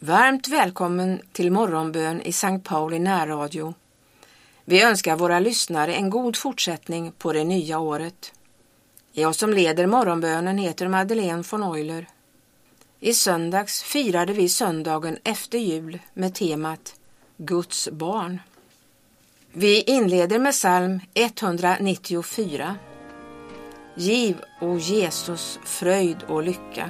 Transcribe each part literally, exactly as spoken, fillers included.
Varmt välkommen till morgonbön i Sankt Pauli närradio. Vi önskar våra lyssnare en god fortsättning på det nya året. Jag som leder morgonbönen heter Madeleine von Euler. I söndags firade vi söndagen efter jul med temat Guds barn. Vi inleder med psalm etthundranittiofyra. Giv, o Jesus, fröjd och lycka.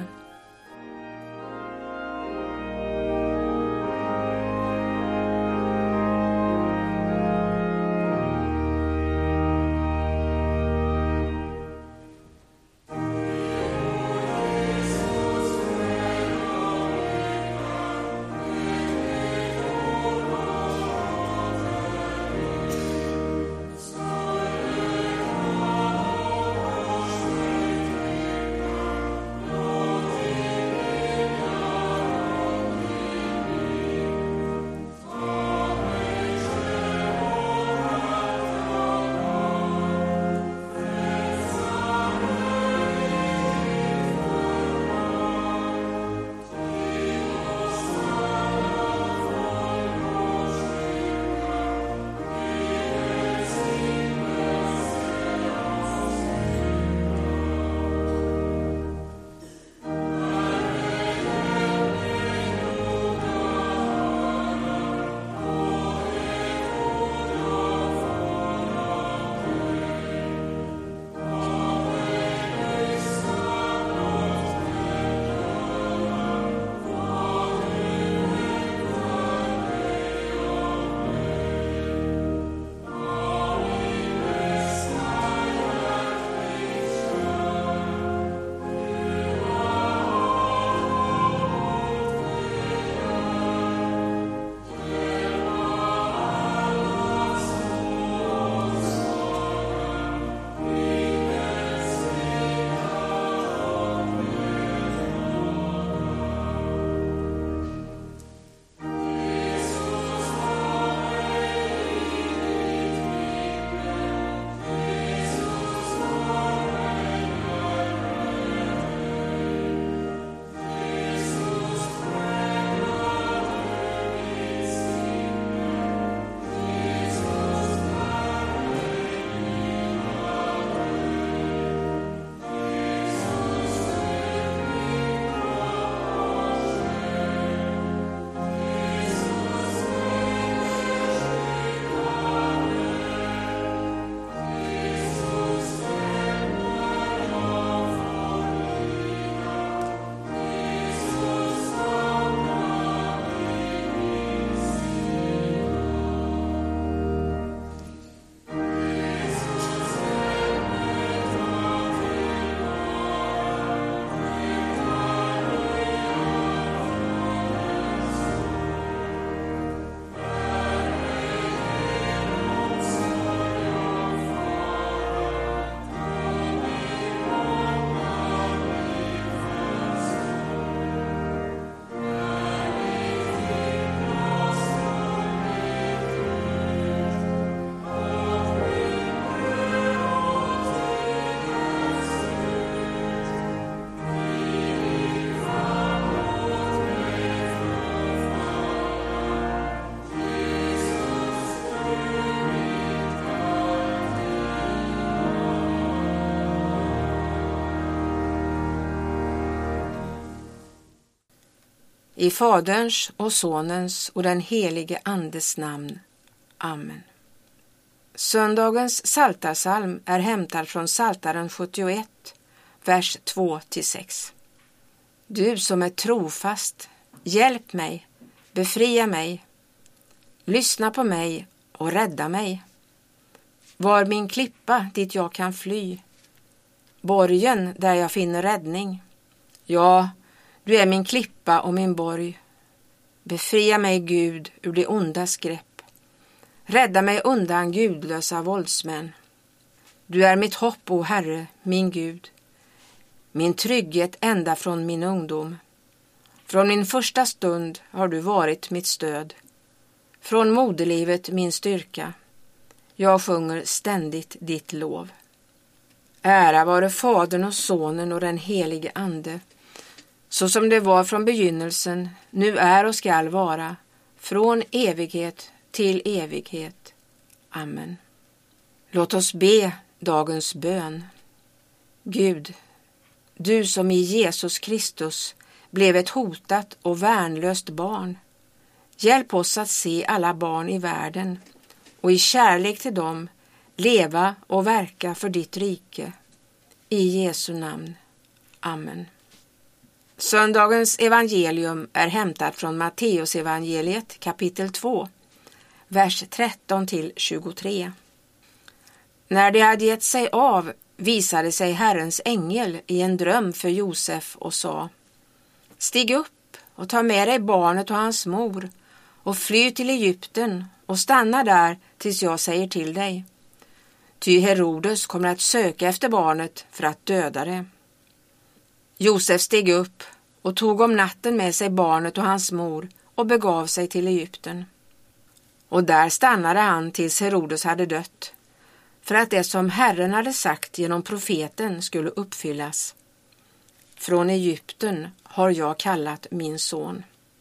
I Faderns och Sonens och den helige Andes namn. Amen. Söndagens psaltarpsalm är hämtad från Psaltaren sjuttioett, vers två till sex. Du som är trofast, hjälp mig, befria mig, lyssna på mig och rädda mig. Var min klippa dit jag kan fly, borgen där jag finner räddning. Ja, du är min klippa och min borg. Befria mig, Gud, ur det ondas grepp. Rädda mig undan gudlösa våldsmän. Du är mitt hopp, o Herre, min Gud. Min trygghet ända från min ungdom. Från min första stund har du varit mitt stöd. Från moderlivet min styrka. Jag sjunger ständigt ditt lov. Ära vare Fadern och Sonen och den helige Ande, så som det var från begynnelsen, nu är och skall vara, från evighet till evighet. Amen. Låt oss be dagens bön. Gud, du som i Jesus Kristus blev ett hotat och värnlöst barn, hjälp oss att se alla barn i världen och i kärlek till dem leva och verka för ditt rike. I Jesu namn. Amen. Söndagens evangelium är hämtat från Matteus evangeliet kapitel två, vers tretton till tjugotre. När de hade gett sig av visade sig Herrens ängel i en dröm för Josef och sa: Stig upp och ta med dig barnet och hans mor och fly till Egypten och stanna där tills jag säger till dig. Ty Herodes kommer att söka efter barnet för att döda det. Josef steg upp och tog om natten med sig barnet och hans mor och begav sig till Egypten. Och där stannade han tills Herodes hade dött, för att det som Herren hade sagt genom profeten skulle uppfyllas. Från Egypten har jag kallat min son.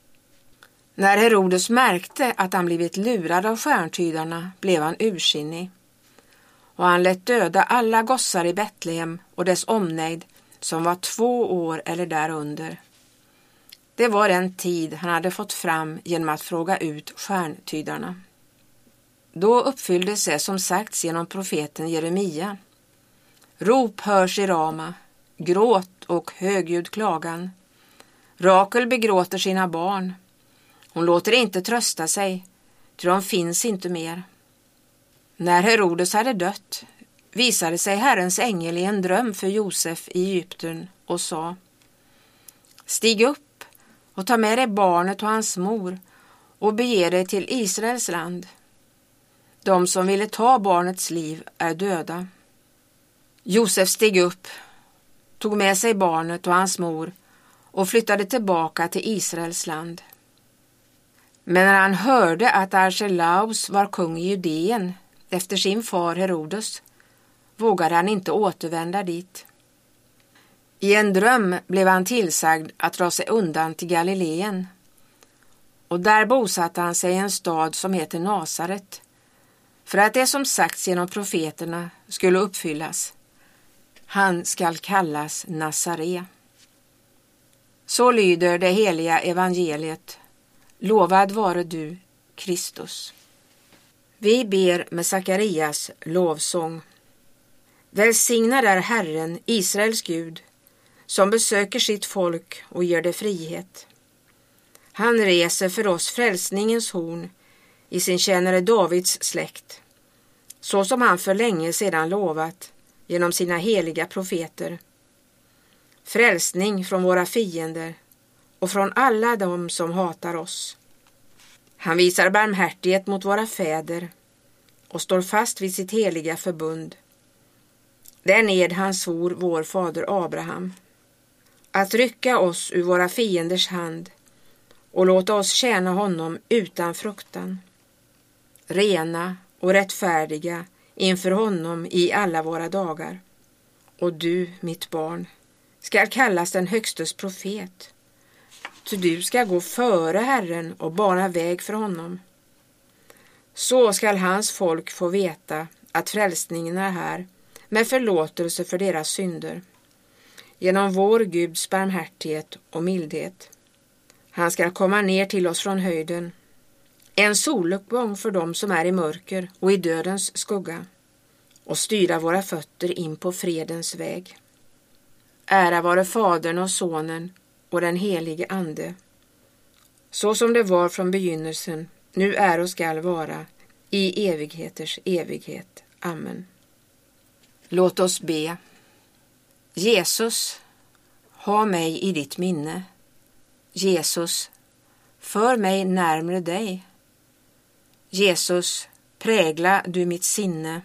När Herodes märkte att han blivit lurad av stjärntydarna blev han ursinnig. Och han lät döda alla gossar i Betlehem och dess omnejd som var två år eller därunder. Det var den tid han hade fått fram genom att fråga ut stjärntydarna. Då uppfylldes det som sagts genom profeten Jeremia. Rop hörs i Rama, gråt och högljudd klagan. Rakel begråter sina barn. Hon låter inte trösta sig, ty de finns inte mer. När Herodes hade dött visade sig Herrens ängel i en dröm för Josef i Egypten och sa: Stig upp och ta med dig barnet och hans mor och bege dig till Israels land. De som ville ta barnets liv är döda. Josef steg upp, tog med sig barnet och hans mor och flyttade tillbaka till Israels land. Men när han hörde att Archelaus var kung i Judeen efter sin far Herodes, vågade han inte återvända dit. I en dröm blev han tillsagd att dra sig undan till Galileen, och där bosatte han sig i en stad som heter Nasaret, för att det som sagts genom profeterna skulle uppfyllas. Han skall kallas Nazare. Så lyder det heliga evangeliet. Lovad vare du, Kristus. Vi ber med Sakarias lovsång. Välsignad är Herren, Israels Gud, som besöker sitt folk och ger det frihet. Han reser för oss frälsningens horn i sin tjänare Davids släkt, så som han för länge sedan lovat genom sina heliga profeter. Frälsning från våra fiender och från alla dem som hatar oss. Han visar barmhärtighet mot våra fäder och står fast vid sitt heliga förbund. Den ed han svor vår fader Abraham, att rycka oss ur våra fienders hand och låta oss tjäna honom utan fruktan, rena och rättfärdiga inför honom i alla våra dagar. Och du, mitt barn, skall kallas den högstes profet, så du ska gå före Herren och bana väg för honom. Så skall hans folk få veta att frälsningen är här, med förlåtelse för deras synder, genom vår Guds barmhärtighet och mildhet. Han ska komma ner till oss från höjden, en soluppgång för dem som är i mörker och i dödens skugga, och styra våra fötter in på fredens väg. Ära vare Fadern och Sonen och den helige Ande, så som det var från begynnelsen, nu är och skall vara, i evigheters evighet. Amen. Låt oss be. Jesus, ha mig i ditt minne. Jesus, för mig närmare dig. Jesus, prägla du mitt sinne.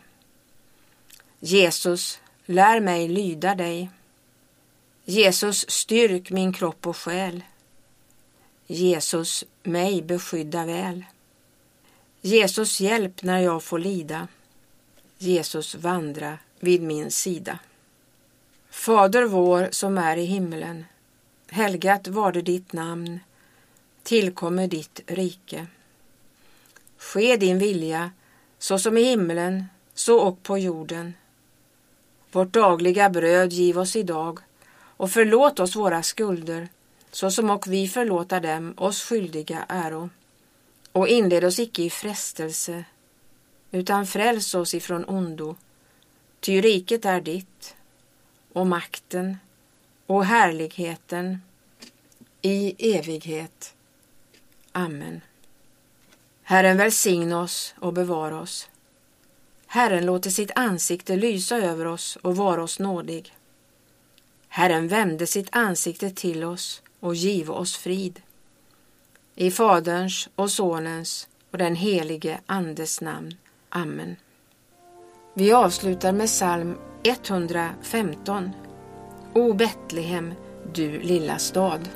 Jesus, lär mig lyda dig. Jesus, styrk min kropp och själ. Jesus, mig beskydda väl. Jesus, hjälp när jag får lida. Jesus, vandra vid min sida. Fader vår som är i himmelen, helgat var det ditt namn, tillkommer ditt rike. Ske din vilja, så som i himlen, så och på jorden. Vårt dagliga bröd giv oss idag, och förlåt oss våra skulder, så som och vi förlåta dem oss skyldiga äro. Och inled oss icke i frestelse, utan fräls oss ifrån ondo. Ty riket är ditt, och makten, och härligheten, i evighet. Amen. Herren välsigna oss och bevara oss. Herren låter sitt ansikte lysa över oss och vara oss nådig. Herren vände sitt ansikte till oss och giv oss frid. I Faderns och Sonens och den helige Andes namn. Amen. Vi avslutar med psalm etthundrafemton. O Betlehem, du lilla stad.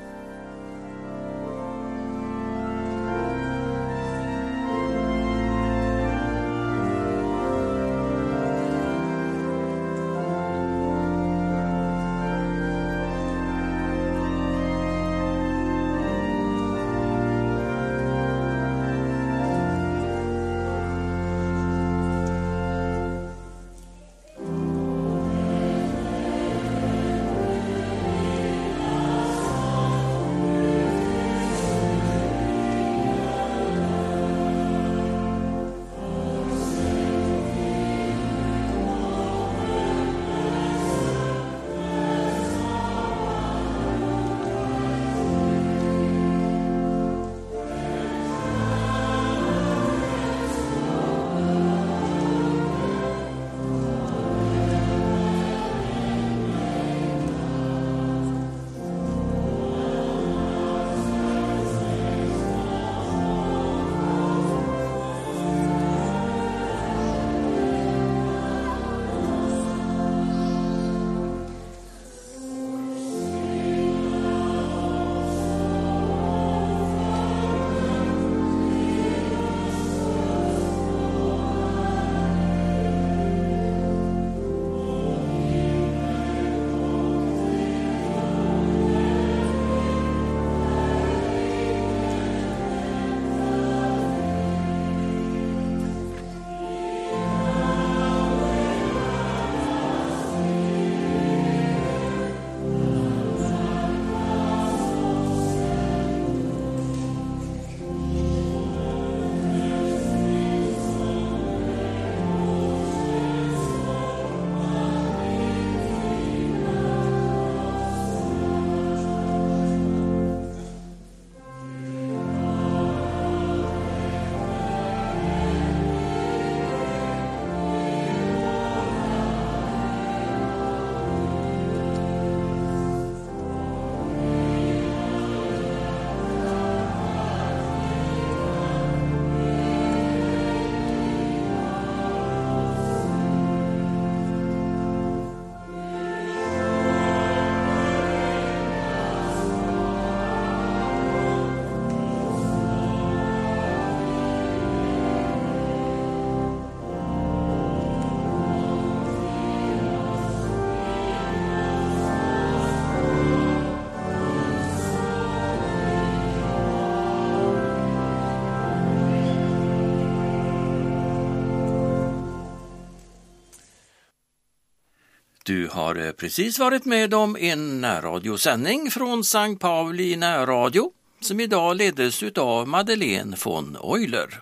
Du har precis varit med om en närradiosändning från Sankt Pauli närradio som idag leddes av Madeleine von Euler.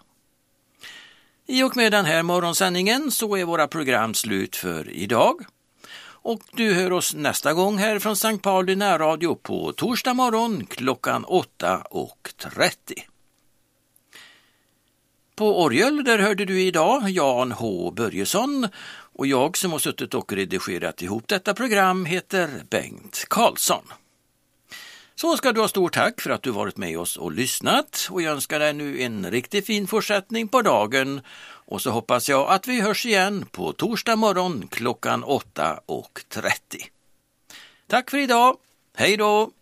I och med den här morgonsändningen så är våra program slut för idag. Och du hör oss nästa gång här från Sankt Pauli närradio på torsdag morgon klockan åtta och trettio. På orgel där hörde du idag Jan H. Börjesson och jag som har suttit och redigerat ihop detta program heter Bengt Karlsson. Så ska du ha stort tack för att du varit med oss och lyssnat och jag önskar dig nu en riktigt fin fortsättning på dagen och så hoppas jag att vi hörs igen på torsdag morgon klockan åtta och trettio. Tack för idag, hej då!